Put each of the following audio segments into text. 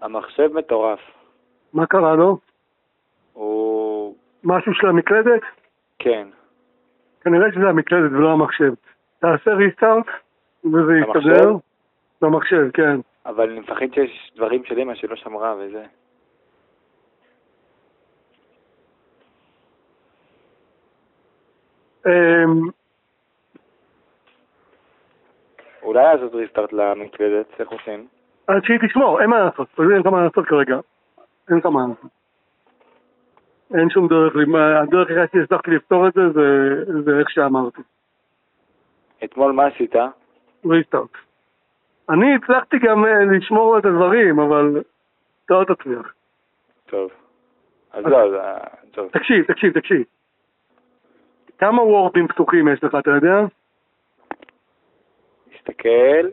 המחשב מטורף. מה קרה לו? הוא... משהו של המקלדת? כן. כנראה שזה המקלדת ולא המחשב. תעשה ריסטארט וזה יסתדר. במחשב, כן. אבל אני מפחד שיש דברים של אמא שלא שמרה וזה. אולי לעשות ריסטארט למקלדת, איך עושים? אז שהיא תשמור, אין מה לעשות. אין לך מה לעשות כרגע. אין לך מה לעשות. אין שום דרך. הדרך היחידה שהצלחתי לפתור את זה, זה איך שאמרתי. אתמול מה עשית? ריסטארט. אני הצלחתי גם לשמור את הדברים, אבל אתה לא תצליח. טוב. אז לא, טוב. תקשיב. כמה וורדים פתוחים יש לך, אתה יודע? תסתכל.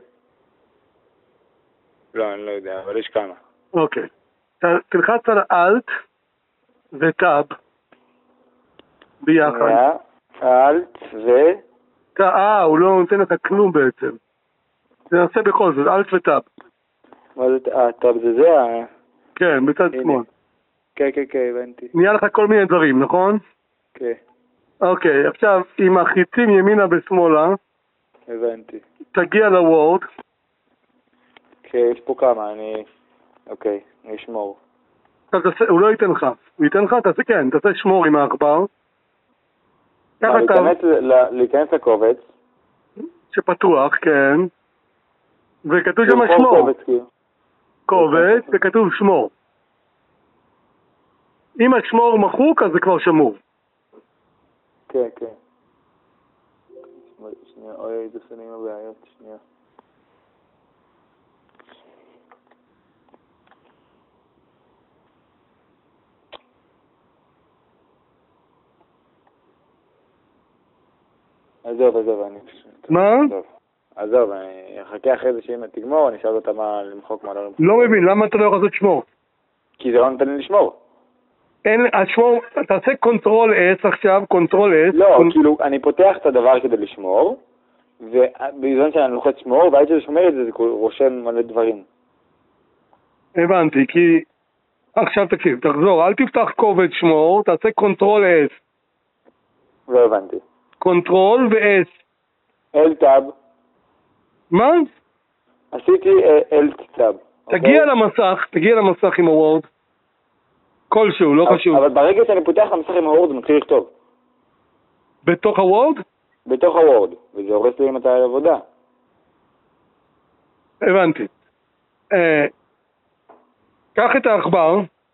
לא, אני לא יודע, אבל יש כמה. אוקיי. תלחץ על אלט וטאב ביחד. אלט הוא לא נותן לך כלום בעצם. זה נעשה בכל זאת, אלט וטאב. מה זה טאב זה? כן, בצד שמאל. כן, הבנתי. נהיה לך כל מיני דברים, נכון? כן. אוקיי, עכשיו עם החיצים ימינה ושמאלה. הבנתי. תגיע לוורד. כן, יש פה כמה, אוקיי, אני אשמור. הוא לא ייתן לך. הוא ייתן לך? תעשה שמור עם העכבר. להיכנס לקובץ. שפתוח, כן. וכתוב שם שמור. קובץ, וכתוב שמור. אם השמור מחוק, אז זה כבר שמור. כן. שנייה, אוי, איזה שנים הבעיות, שנייה. עזוב, אני... מה? עזוב, אני אחכה אחרי זה שאמא תגמור, אני אשאל אותה מה למחוק, מה לא למחוק. לא מבין, למה אתה לא יכול לעשות שמור? כי זה לא נותן לי לשמור. השמור, תעשה קונטרול S עכשיו, קונטרול S. לא, כאילו, אני פותח את הדבר כדי לשמור, ובזמן שאני לוחץ שמור, ועד שזה שומר את זה, זה רושם מלא דברים. הבנתי, כי... עכשיו תקשיב, תחזור, אל תפתח קובץ שמור, תעשה קונטרול S. לא הבנתי. קונטרול ו-S. L-Tab. מה? עשיתי L-Tab. תגיע למסך עם הוורד. כלשהו, לא חשוב. אבל ברגע שאני פותח את המסך עם הוורד, זה מתחיל לכתוב. בתוך הוורד? בתוך הוורד, וזה הורס לי אם אתה עבודה. הבנתי. קח את העכבר,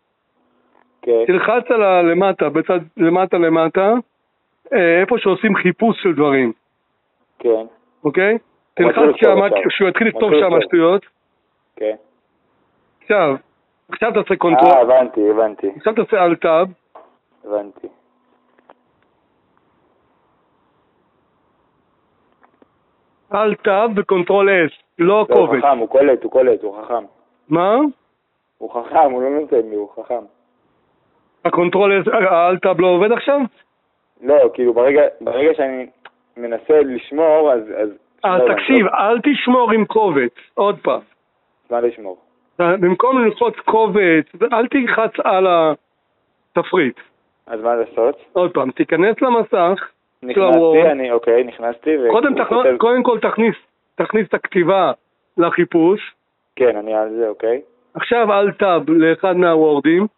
תלחץ על למטה, בצד למטה, איפה שעושים חיפוש של דברים. כן. אוקיי? תלחץ שהוא יתחיל לכתוב שם השטויות. כן. עכשיו תעשה קונטרול. הבנתי. עכשיו תעשה על טאב. הבנתי. על טאב וקונטרול S, לא קובץ. הוא חכם, הוא קולט, הוא חכם. מה? הוא חכם, הוא לא נותן לי, הוא חכם. הקונטרול S, על טאב לא עובד עכשיו? לא, כאילו ברגע שאני מנסה לשמור, אז... תקשיב, אל תשמור עם קובץ, עוד פעם. מה לשמור? במקום ללחוץ קובץ, אל תלחץ על התפריט. אז מה לעשות? עוד פעם, תיכנס למסך. נכנסתי. קודם כל תכניס את הכתיבה לחיפוש. כן, אני על זה, אוקיי. עכשיו אל טאב לאחד מהוורדים.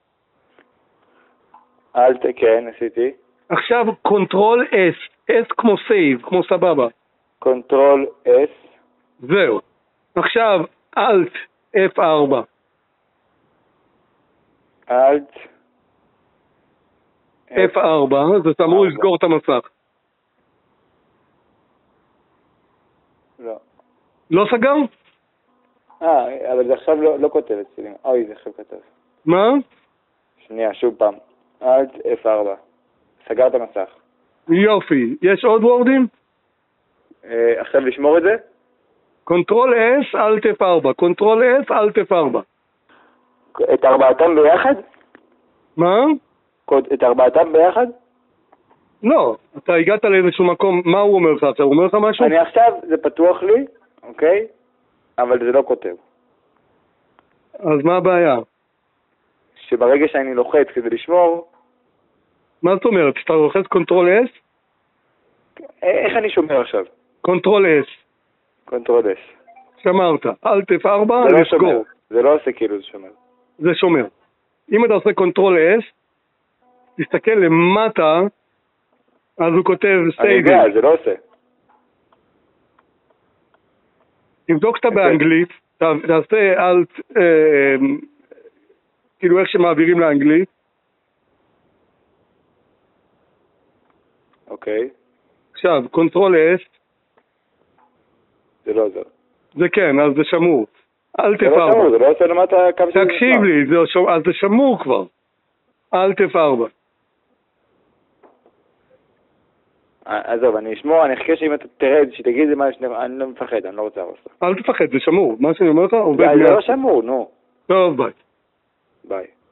כן, עשיתי. עכשיו קונטרול S, S כמו סייב, כמו סבבה. קונטרול S. זהו. עכשיו אלט F4. אלט F4, זה אמור לסגור את המסך. לא. לא סגר? אבל זה עכשיו לא כותב אצלי. אוי, זה עכשיו כתב. מה? שנייה, שוב פעם. אלט F4. סגר את המסך. יופי. יש עוד וורדים? עכשיו לשמור את זה? קונטרול S, אלט F4. קונטרול S, אלט F4. את ארבעתם ביחד? מה? את ארבעתם ביחד? לא, אתה הגעת לאיזשהו מקום, מה הוא אומר לך עכשיו? הוא אומר לך משהו? אני עכשיו, זה פתוח לי, אוקיי? אבל זה לא כותב. אז מה הבעיה? שברגע שאני לוחץ כדי לשמור, מה זאת אומרת? שאתה לוחץ קונטרול S? איך אני שומר עכשיו? קונטרול S. קונטרול S. שמרת. Alt F4, זה לא שומר. לסגור. זה לא עושה כאילו זה שומר. זה שומר. אם אתה עושה קונטרול S, תסתכל למטה, אז הוא כותב אני יודע, זה לא עושה. תבדוק שאתה באנגלית, תעשה Alt, כאילו איך שמעבירים לאנגלית. אוקיי. עכשיו, קונטרול S, זה לא עוזר. זה כן, אז זה שמור. Alt זה לא שמור, F4. זה לא עושה למטה קו של... תקשיב לי, אז זה שמור כבר. Alt F4. עזוב, אני אשמור, אני אחכה שאם אתה תרד, שתגיד לי מה, אני לא מפחד, אני לא רוצה להרוס לך. אל תפחד, זה שמור. מה שאני אומר לך, עובד זה לא שמור, נו. טוב, ביי. ביי.